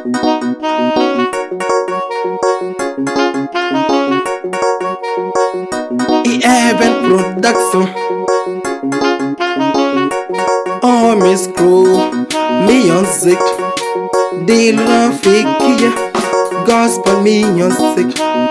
Event production. Oh, Miss Crew, music. Dealer figure, gospel music.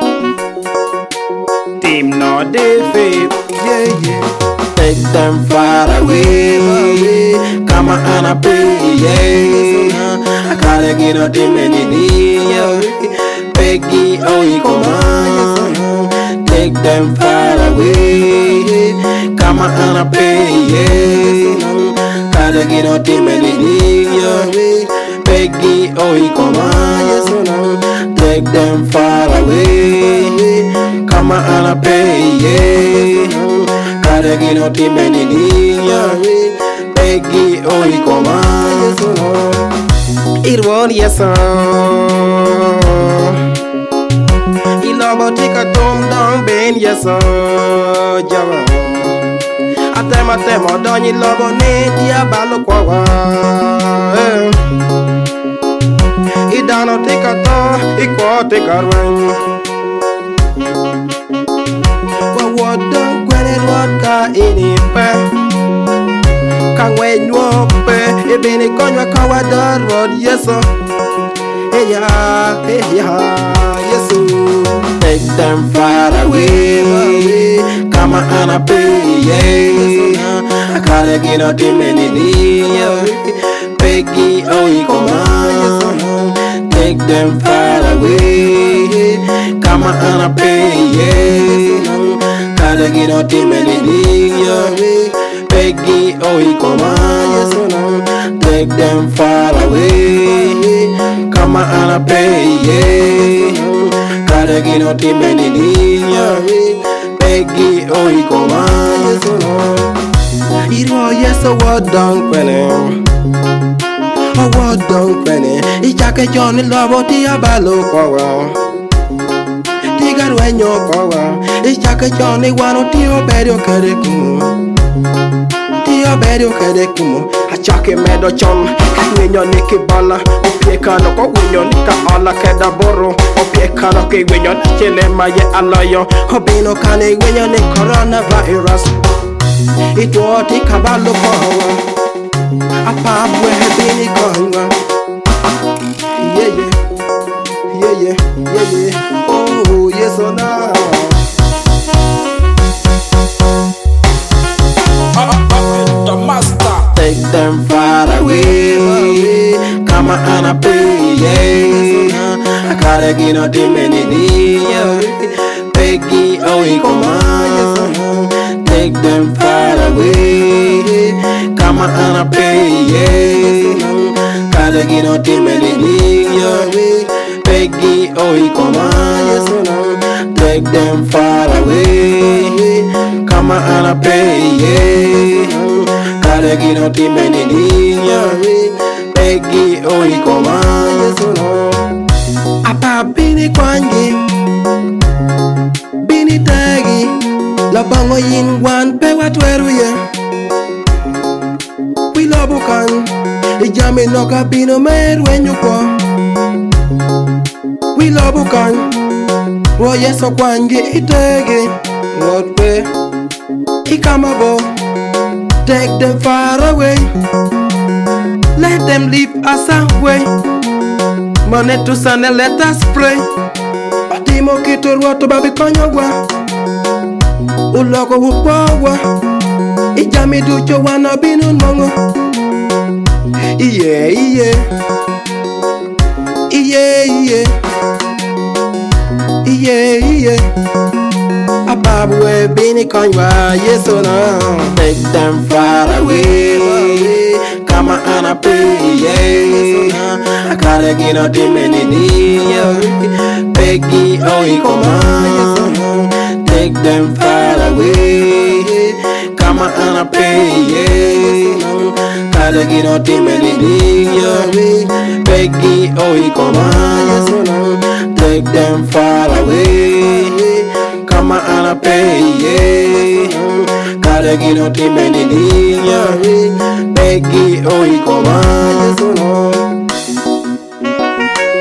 Team no defeat, yeah. Take them far away. Come on and I pray, yeah. I gotta get out the many, yeah. Peggy, oh, you come on. Take them far away. Come on and I pray, yeah. Gotta get out the many, yeah. Peggy, oh, you come on. Take them far away. Come on and I pray, yeah. Gotta get out the many, yeah. Peggy, oh, you come on. It won't, yes, sir. Take a tom down ben yes java atema doni lobo ne dia balo kwa idano take a to iko take a run what don't when it what ka ini pe kan we nwo pe e be ni konwa ka wa dar road yes yeah yes. Take them far away. Come on and I pray, yeah. I gotta get out the many, yeah. Peggy, oh, you come on. Take them far away. Come on and I pray, yeah. Gotta get out the many, yeah. Peggy, oh, you come on. Take them far away. Come on and I pray, yeah. Gotta get out the many, yeah. Peggy, oh, you come on. It was yes, a word down penny. A word down penny. It's like a Johnny Lobo, the Abalo Cowa. Take it when you're Cowa. It's like a Johnny one of the Obedio Cadecumo. The Obedio Cadecumo. A chucky meadow chum. When you're Nicky Balla. Piekano ko winyo nika ala keda boro o piekano ke winyo chele maye alayo hobino kane winyo ni coronavirus ito tika balo ko apa bwe bini ko yeah oh yes or no the master. Take them far away. Come on and I pray, yeah. I gotta get out the many, yeah. Peggy, oh, you come on. Take them far away. Come on and I pray, yeah. Gotta get out the many, yeah. Peggy, oh, you come on. Take them far away. Come on and I pray, yeah. Gotta get out the many, yeah. Peggy, oh, you come on. Apa bini kwangi, bini tagi, la bango yin wan pe watweru ye. We lobo kan, ijami noka bino mer when you kwa. We lobo kan, wo yeso kwangi itegi, what way? Ikamabo, take them far away. Let them leave us away. Money to send and let us pray. Patimo kito ruoto babi konyogwa. Uloko hupowa. Ijami ducho wana binu mongo. Iye Ababwe bini konywa yes or no. Take them far away. Come on and I pray, yeah. I gotta get out the many, yeah. Peggy, oh, you come on. Take them far away. Come on and I pray, yeah. Gotta get out the many, yeah. Peggy, oh, you come on. Take them far away. Come on and I pray, yeah. Gotta get out the many, yeah. Peggy, oh, you come on.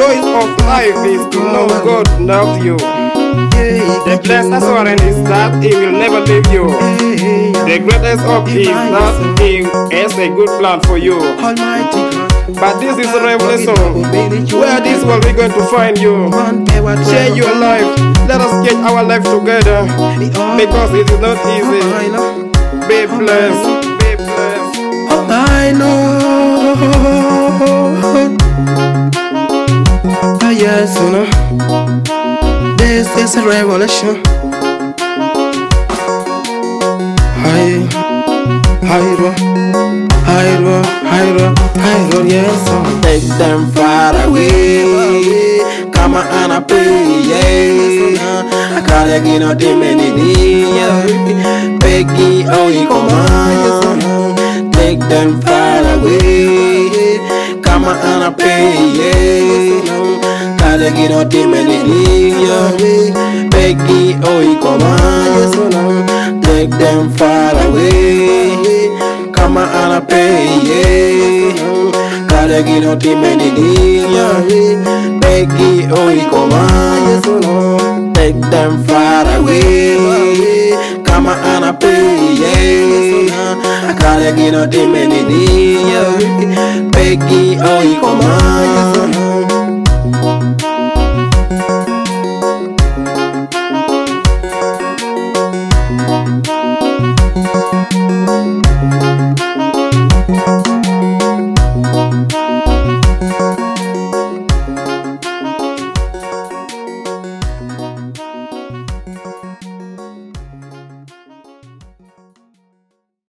joys of life is to know God loves you. The blessed assurance is that He will never leave you. The greatest hope is that He has a good plan for you. But this is a revelation. Where this world we going to find you? Share your life. Let us get our life together, because it is not easy. Be blessed. Be blessed. I know. Yes, you know. This is a revelation. Yes. Take them far away. Come on, I pray. Yes. I can't get no dimini. Peggy, oh, you come on. Take them far away. Come on, I pray. Yes. Can't get no dimini. Peggy, oh, you come on. Take them far away. Come on, I pray. Can't get no dimini. Peggy, oh, you come on. Take them far away. Come on, I pray. I can't get no dimini. Peggy, oh, you come on.